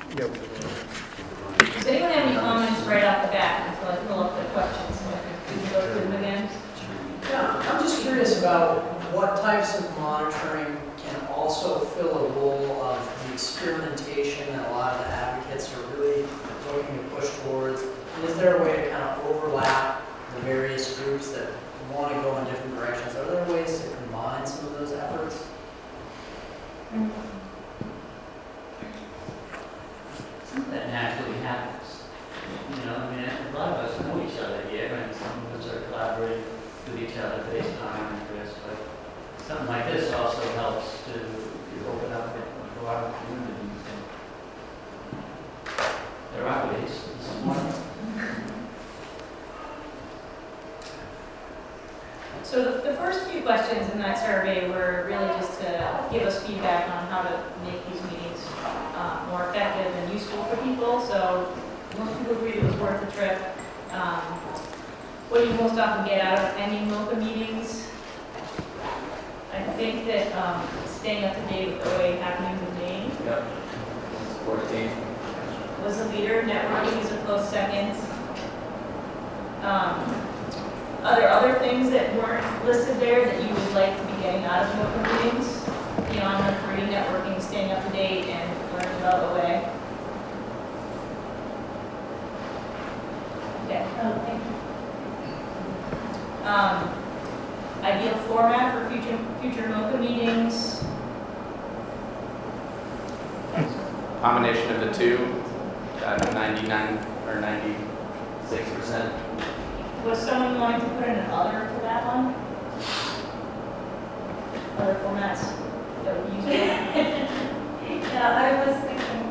Yep. Does anyone have any comments right off the bat until I pull up the questions? So we can go through them again. Yeah, I'm just curious about what types of monitoring can also fill a role of the experimentation that a lot of the advocates are really looking to push towards. And is there a way to kind of overlap the various groups that want to go in different directions? Are there ways to combine some of those efforts? That naturally happens. You know, I mean, a lot of us know each other here, and some of us are collaborating with each other based on our interests, but something like this also helps to open up to our communities. And there are ways, some more. So the first few questions in that survey were really just to give us feedback on how to make these meetings more effective and useful for people. So most people agreed it was worth the trip. What do you most often get out of attending MOCA meetings? I think that staying up to date with OA happenings in Maine Yep. Support team. was a leader. Networking is a close second. Are there other things that weren't listed there that you would like to be getting out of MOCA meetings? Beyond the three, networking, staying up to date, and learning about OA? Okay. Oh, thank you. Ideal format for future MOCA meetings? Combination of the two, 99 or 96%. Was someone going to put in an other to that one? Other formats that would use it? Yeah, I was thinking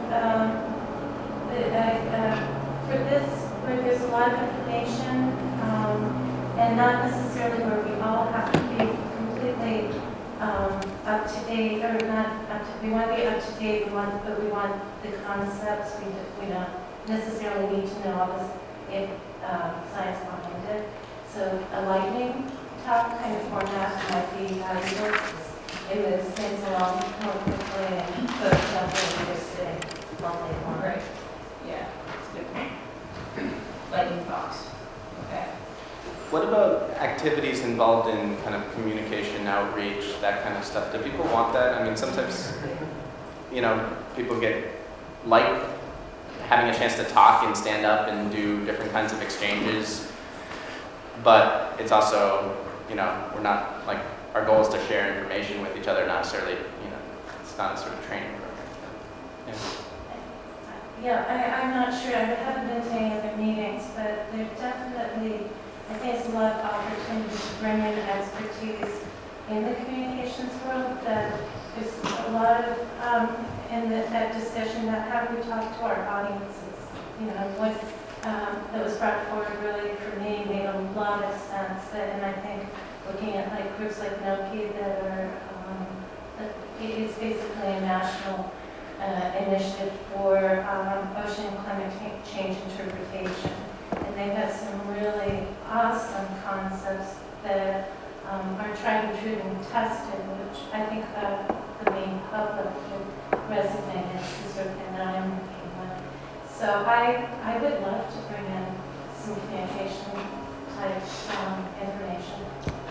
for this, where there's a lot of information, and not necessarily where we all have to be completely up to date, or not up to, we want to be up to date, but we want the concepts, we don't necessarily need to know all this science behind it. So a lightning talk kind of format might be valuable. It moves things along more quickly and folks don't really just sitting all day long. Right. Yeah, that's a good point. Lightning talks. Okay. What about activities involved in kind of communication, outreach, that kind of stuff? Do people want that? I mean, sometimes, you know, people like having a chance to talk and stand up and do different kinds of exchanges. But it's also, you know, we're not, like, our goal is to share information with each other, not necessarily, you know, it's not a sort of training program. Yeah, I'm not sure. I haven't been to any other meetings, but there definitely, I think it's a lot of opportunity to bring in expertise in the communications world. That there's a lot of, in that discussion, that how do we talk to our audiences? You know, what that was brought forward really for me made a lot of sense. And I think looking at like groups like NOPI that are, it's basically a national initiative for ocean climate change interpretation. And they've got some really awesome concepts that are tried and true and tested, which I think the main public would resonate in, the sort of thing that I'm working with. So I would love to bring in some communication type information.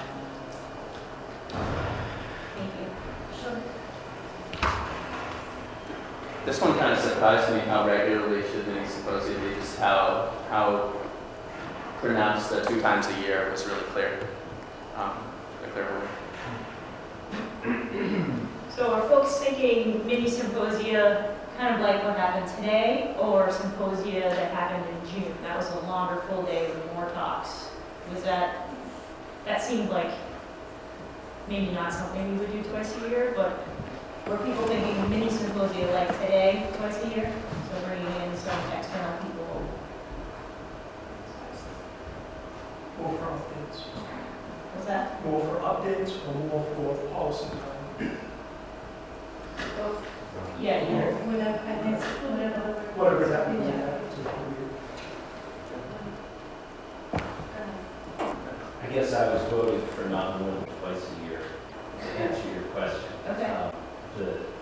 Thank you. Sure. This one kind of surprised me how regularly should many symposia be, just how pronounced the 2 times a year was really clear. The clear word. So are folks thinking mini symposia kind of like what happened today, or symposia that happened in June? That was a longer full day with more talks. Was that seemed like maybe not something we would do twice a year, but were people thinking mini symposia like today twice a year? So bringing in some external people. More for updates. Was that? More for updates or more for policy time? Yeah, either. Whatever, I think, whatever. Whatever happens. Yeah. I guess I was voting for not more than twice a year to answer your question. Okay. The